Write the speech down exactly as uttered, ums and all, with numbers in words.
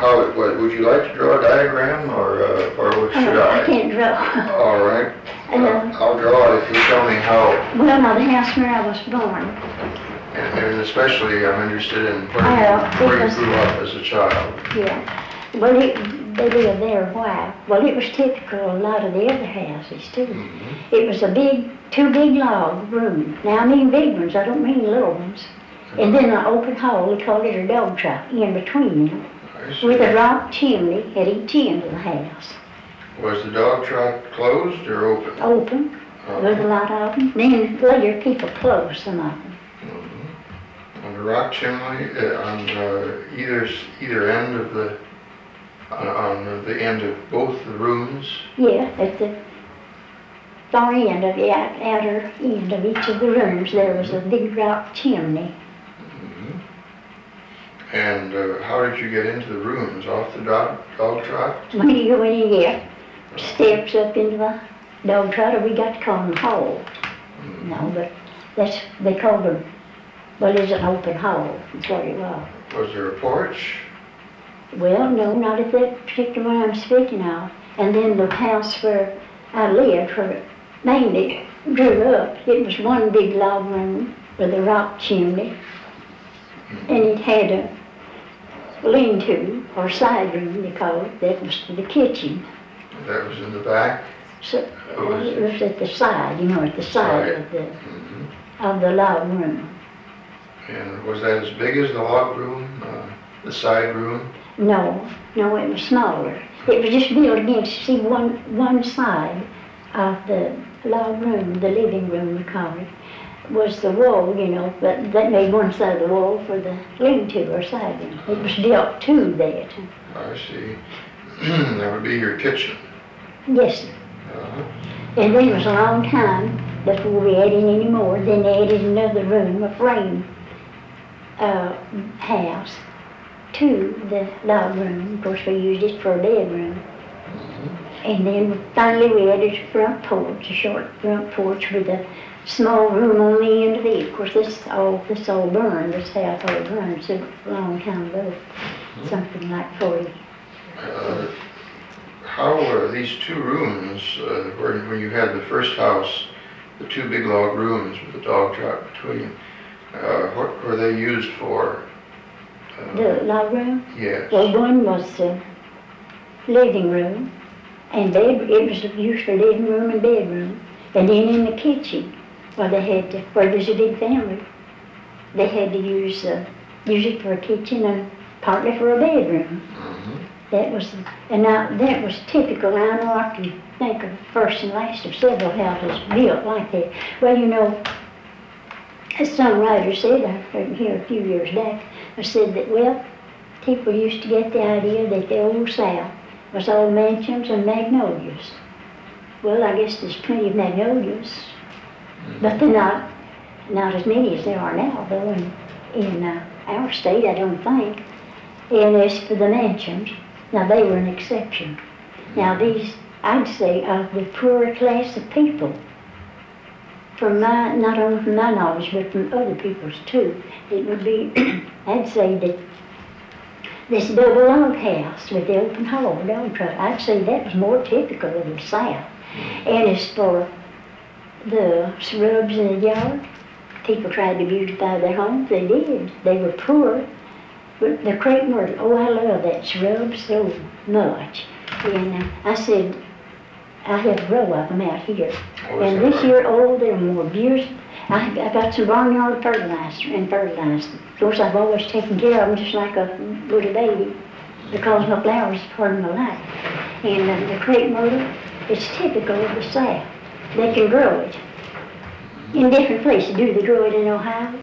how, what, would you like to draw a diagram, or, uh, or what should Uh, I? I can't draw. All right. Uh, Uh, I'll draw it if you tell me how, Well, now, the house where I was born, and and especially I'm interested in where Uh, you, where you because- grew up as a child. yeah. Well, it, they lived there a while. Well, it was typical of a lot of the other houses, too. Mm-hmm. It was a big, two big log room. Now, I mean big ones, I don't mean little ones. And then an open hall, they called it a dog trot, in between them, I see. with a rock chimney at each end of the house. Was the dog trot closed or open? Open, there's a Uh-huh. lot of them. Then later people closed some of them. Mhm. On the rock chimney, uh, on uh, either, s- either end of the, on, on the end of both the rooms? Yeah, at the far end of the out- outer end of each of the rooms, there was a big rock chimney. Mhm. And uh, how did you get into the rooms? Off the dog, dog trot? When you go in here, steps up into the dog trot, or we got to call them hall. Mhm. No, but that's, they called them, well, it's an open hall, that's what it was. Was there a porch? Well, no, not at that particular one I'm speaking of. And then the house where I lived, where it mainly grew up, it was one big log room with a rock chimney. And it had a lean-to, or side room, they call it, that was the kitchen. That was in the back? So, Oh, uh, is it it? was at the side, you know, at the side Right. of the, Mhm. of the log room. And was that as big as the log room, uh, the side room? No, no, it was smaller. It was just built against, see, one, one side of the log room, the living room we call it, was the wall, you know, but that made one side of the wall for the lean-to or side room. It was built to that. I see. That would be your kitchen. Yes, Uh-huh. and then it was a long time before we added any more. Then they added another room, a frame uh, house, to the log room. Of course, we used it for a bedroom. And then finally we added a front porch, a short front porch with a small room on the end of it. Of course, this all this all burned. This house all burned so a long time ago, something like forty. Uh, How were these two rooms, uh, where, when you had the first house, the two big log rooms with the dog trot between, uh, what were they used for? Uh, The log room. Yes. Well, one was the living room, and bed. It was used for living room and bedroom. And then in the kitchen, well, they had to, where there's a big family, they had to use uh, use it for a kitchen and partly for a bedroom. Mhm. That was, and now that was typical. I know I can think of first and last of several houses built like that. Well, you know, as some writer said, I heard here a few years back, I said that, well, people used to get the idea that the old South was all mansions and magnolias. Well, I guess there's plenty of magnolias, but they're not, not as many as there are now, though, in, in uh, our state, I don't think. And as for the mansions, now they were an exception. Now these, I'd say, of the poorer class of people, from my, not only from my knowledge, but from other people's too, it would be, I'd say that this double log house with the open hall, dog trot, I'd say that was more typical of the South. And as for the shrubs in the yard, people tried to beautify their homes, they did. They were poor, but the crepe myrtle, oh, I love that shrub so much. And uh, I said, I have a row of them out here. Oh, is And that this right? year, oh, they're more beautiful. I, I got some barnyard fertilizer and fertilizer. Of course, I've always taken care of them just like a little baby, because my flowers are part of my life. And uh, the crepe myrtle, it's typical of the South. They can grow it in different places. Do they grow it in Ohio?